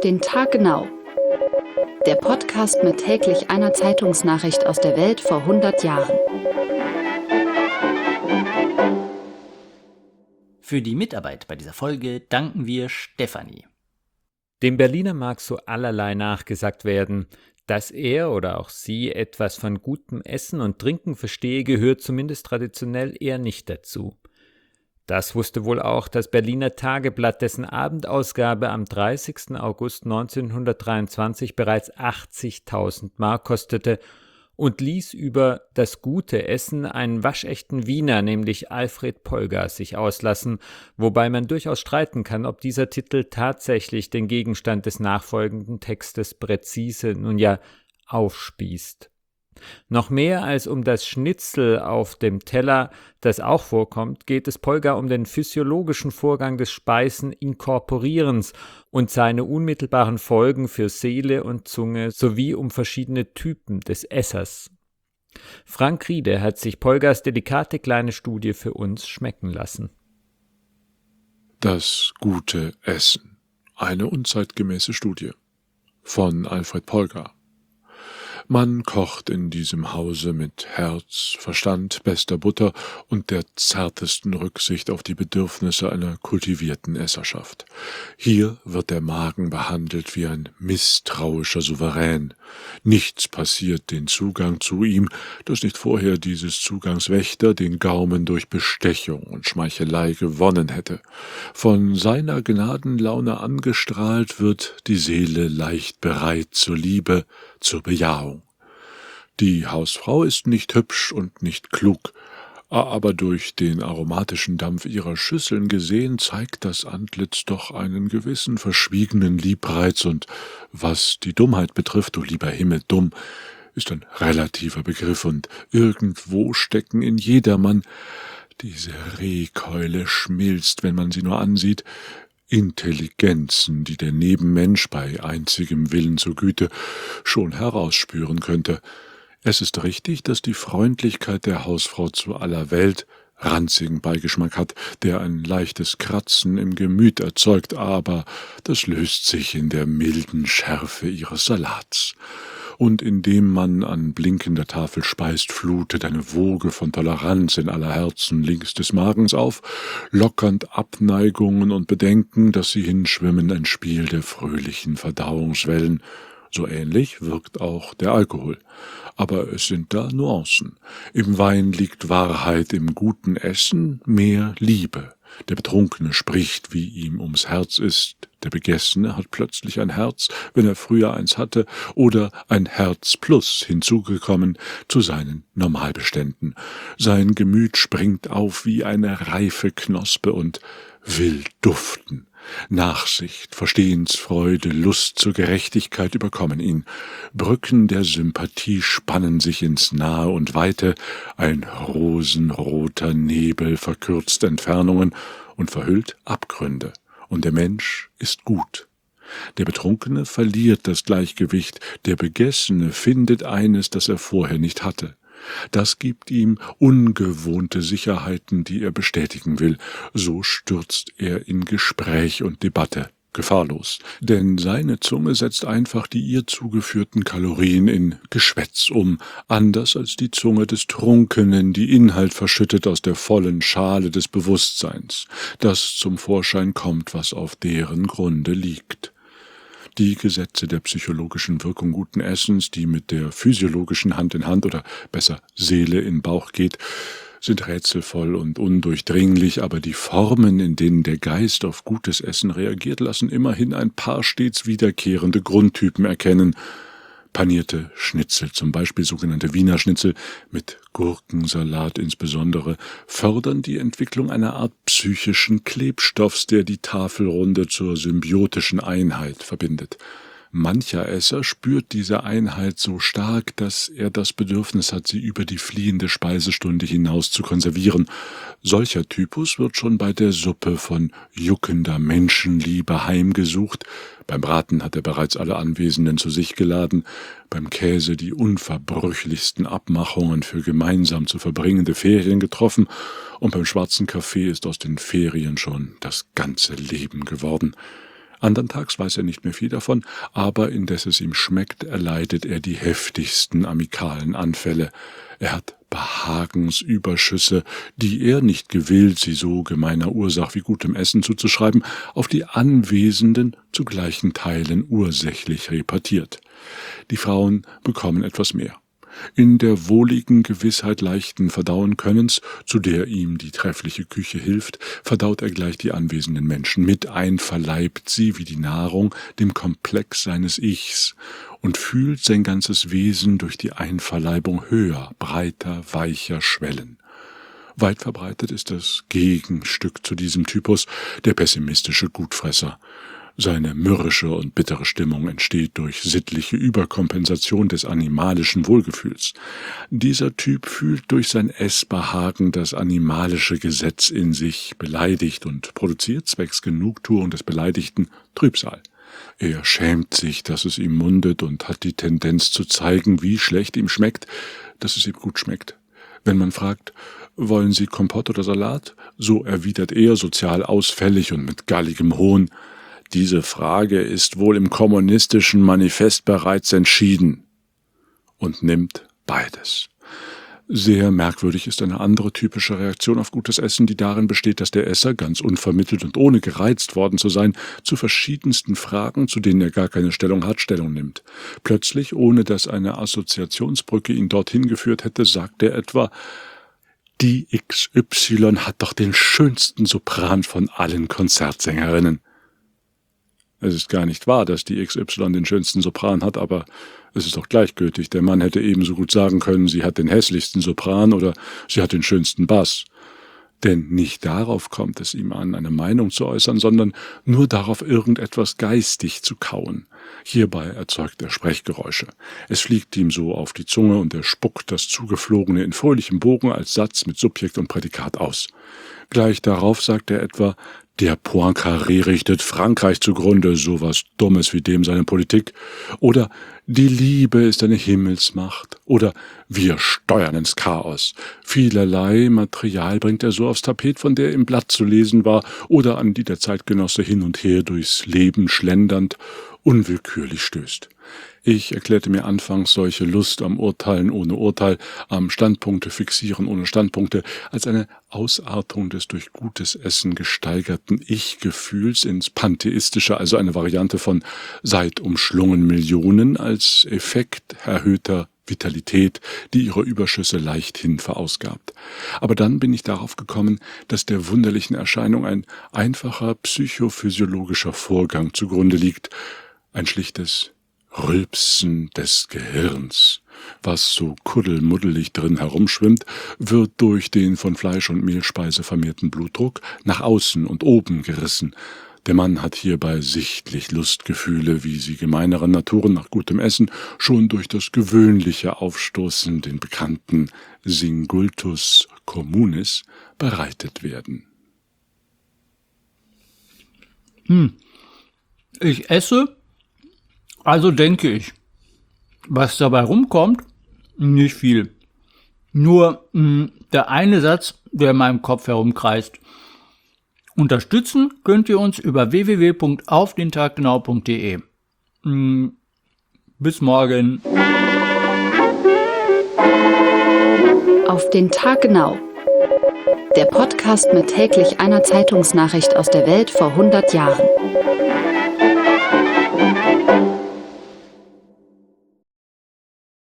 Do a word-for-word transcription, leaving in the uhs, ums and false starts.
den Tag genau. Der Podcast mit täglich einer Zeitungsnachricht aus der Welt vor hundert Jahren. Für die Mitarbeit bei dieser Folge danken wir Stefanie. Dem Berliner mag so allerlei nachgesagt werden. Dass er oder auch sie etwas von gutem Essen und Trinken verstehe, gehört zumindest traditionell eher nicht dazu. Das wusste wohl auch das Berliner Tageblatt, dessen Abendausgabe am dreißigsten August neunzehnhundertdreiundzwanzig bereits achtzigtausend Mark kostete und ließ über das gute Essen einen waschechten Wiener, nämlich Alfred Polger, sich auslassen, wobei man durchaus streiten kann, ob dieser Titel tatsächlich den Gegenstand des nachfolgenden Textes präzise, nun ja, aufspießt. Noch mehr als um das Schnitzel auf dem Teller, das auch vorkommt, geht es Polger um den physiologischen Vorgang des Speisen-Inkorporierens und seine unmittelbaren Folgen für Seele und Zunge sowie um verschiedene Typen des Essers. Frank Riede hat sich Polgers delikate kleine Studie für uns schmecken lassen. Das gute Essen. Eine unzeitgemäße Studie von Alfred Polger. Man kocht in diesem Hause mit Herz, Verstand, bester Butter und der zartesten Rücksicht auf die Bedürfnisse einer kultivierten Esserschaft. Hier wird der Magen behandelt wie ein misstrauischer Souverän. Nichts passiert den Zugang zu ihm, dass nicht vorher dieses Zugangswächter den Gaumen durch Bestechung und Schmeichelei gewonnen hätte. Von seiner Gnadenlaune angestrahlt wird die Seele leicht bereit zur Liebe, zur Bejahung. Die Hausfrau ist nicht hübsch und nicht klug, aber durch den aromatischen Dampf ihrer Schüsseln gesehen zeigt das Antlitz doch einen gewissen verschwiegenen Liebreiz, und was die Dummheit betrifft, du lieber Himmel, dumm ist ein relativer Begriff, und irgendwo stecken in jedermann, diese Rehkeule schmilzt, wenn man sie nur ansieht, Intelligenzen, die der Nebenmensch bei einzigem Willen zur Güte schon herausspüren könnte. Es ist richtig, dass die Freundlichkeit der Hausfrau zu aller Welt ranzigen Beigeschmack hat, der ein leichtes Kratzen im Gemüt erzeugt, aber das löst sich in der milden Schärfe ihres Salats. Und indem man an blinkender Tafel speist, flutet eine Woge von Toleranz in aller Herzen links des Magens auf, lockernd Abneigungen und Bedenken, dass sie hinschwimmen, ein Spiel der fröhlichen Verdauungswellen. So ähnlich wirkt auch der Alkohol. Aber es sind da Nuancen. Im Wein liegt Wahrheit, im guten Essen mehr Liebe. Der Betrunkene spricht, wie ihm ums Herz ist. Der Begessene hat plötzlich ein Herz, wenn er früher eins hatte, oder ein Herz plus hinzugekommen zu seinen Normalbeständen. Sein Gemüt springt auf wie eine reife Knospe und will duften. Nachsicht, Verstehensfreude, Lust zur Gerechtigkeit überkommen ihn. Brücken der Sympathie spannen sich ins Nahe und Weite, ein rosenroter Nebel verkürzt Entfernungen und verhüllt Abgründe, und der Mensch ist gut. Der Betrunkene verliert das Gleichgewicht, der Begessene findet eines, das er vorher nicht hatte. Das gibt ihm ungewohnte Sicherheiten, die er bestätigen will. So stürzt er in Gespräch und Debatte, gefahrlos. Denn seine Zunge setzt einfach die ihr zugeführten Kalorien in Geschwätz um, anders als die Zunge des Trunkenen, die Inhalt verschüttet aus der vollen Schale des Bewusstseins, das zum Vorschein kommt, was auf deren Grunde liegt. Die Gesetze der psychologischen Wirkung guten Essens, die mit der physiologischen Hand in Hand oder besser Seele in Bauch geht, sind rätselvoll und undurchdringlich, aber die Formen, in denen der Geist auf gutes Essen reagiert, lassen immerhin ein paar stets wiederkehrende Grundtypen erkennen. Panierte Schnitzel, zum Beispiel sogenannte Wiener Schnitzel, mit Gurkensalat insbesondere, fördern die Entwicklung einer Art psychischen Klebstoffs, der die Tafelrunde zur symbiotischen Einheit verbindet. Mancher Esser spürt diese Einheit so stark, dass er das Bedürfnis hat, sie über die fliehende Speisestunde hinaus zu konservieren. Solcher Typus wird schon bei der Suppe von juckender Menschenliebe heimgesucht, beim Braten hat er bereits alle Anwesenden zu sich geladen, beim Käse die unverbrüchlichsten Abmachungen für gemeinsam zu verbringende Ferien getroffen, und beim schwarzen Kaffee ist aus den Ferien schon das ganze Leben geworden. Anderntags weiß er nicht mehr viel davon, aber indes es ihm schmeckt, erleidet er die heftigsten amikalen Anfälle. Er hat Behagensüberschüsse, die er, nicht gewillt, sie so gemeiner Ursache wie gutem Essen zuzuschreiben, auf die Anwesenden zu gleichen Teilen ursächlich repartiert. Die Frauen bekommen etwas mehr. In der wohligen Gewissheit leichten Verdauenkönnens, zu der ihm die treffliche Küche hilft, verdaut er gleich die anwesenden Menschen mit, einverleibt sie wie die Nahrung dem Komplex seines Ichs und fühlt sein ganzes Wesen durch die Einverleibung höher, breiter, weicher schwellen. Weit verbreitet ist das Gegenstück zu diesem Typus, der pessimistische Gutfresser. Seine mürrische und bittere Stimmung entsteht durch sittliche Überkompensation des animalischen Wohlgefühls. Dieser Typ fühlt durch sein Essbehagen das animalische Gesetz in sich, beleidigt und produziert zwecks Genugtuung des Beleidigten Trübsal. Er schämt sich, dass es ihm mundet und hat die Tendenz zu zeigen, wie schlecht ihm schmeckt, dass es ihm gut schmeckt. Wenn man fragt, wollen Sie Kompott oder Salat? So erwidert er sozial ausfällig und mit galligem Hohn, diese Frage ist wohl im kommunistischen Manifest bereits entschieden, und nimmt beides. Sehr merkwürdig ist eine andere typische Reaktion auf gutes Essen, die darin besteht, dass der Esser, ganz unvermittelt und ohne gereizt worden zu sein, zu verschiedensten Fragen, zu denen er gar keine Stellung hat, Stellung nimmt. Plötzlich, ohne dass eine Assoziationsbrücke ihn dorthin geführt hätte, sagt er etwa, die X Y hat doch den schönsten Sopran von allen Konzertsängerinnen. Es ist gar nicht wahr, dass die X Y den schönsten Sopran hat, aber es ist doch gleichgültig. Der Mann hätte ebenso gut sagen können, sie hat den hässlichsten Sopran oder sie hat den schönsten Bass. Denn nicht darauf kommt es ihm an, eine Meinung zu äußern, sondern nur darauf, irgendetwas geistig zu kauen. Hierbei erzeugt er Sprechgeräusche. Es fliegt ihm so auf die Zunge und er spuckt das Zugeflogene in fröhlichem Bogen als Satz mit Subjekt und Prädikat aus. Gleich darauf sagt er etwa, der Poincaré richtet Frankreich zugrunde, sowas Dummes wie dem seine Politik. Oder die Liebe ist eine Himmelsmacht. Oder wir steuern ins Chaos. Vielerlei Material bringt er so aufs Tapet, von der im Blatt zu lesen war, oder an die der Zeitgenosse hin und her durchs Leben schlendernd unwillkürlich stößt. Ich erklärte mir anfangs solche Lust am Urteilen ohne Urteil, am Standpunkte fixieren ohne Standpunkte, als eine Ausartung des durch gutes Essen gesteigerten Ich-Gefühls ins Pantheistische, also eine Variante von seit umschlungen Millionen als Effekt erhöhter Vitalität, die ihre Überschüsse leichthin verausgabt. Aber dann bin ich darauf gekommen, dass der wunderlichen Erscheinung ein einfacher psychophysiologischer Vorgang zugrunde liegt, ein schlichtes Rülpsen des Gehirns. Was so kuddelmuddelig drin herumschwimmt, wird durch den von Fleisch und Mehlspeise vermehrten Blutdruck nach außen und oben gerissen. Der Mann hat hierbei sichtlich Lustgefühle, wie sie gemeineren Naturen nach gutem Essen schon durch das gewöhnliche Aufstoßen, den bekannten Singultus communis, bereitet werden. Hm. Ich esse, also denke ich. Was dabei rumkommt? Nicht viel. Nur mh, der eine Satz, der in meinem Kopf herumkreist. Unterstützen könnt ihr uns über w w w punkt auf den tag genau punkt de. Mh, bis morgen. Auf den Tag genau. Der Podcast mit täglich einer Zeitungsnachricht aus der Welt vor hundert Jahren.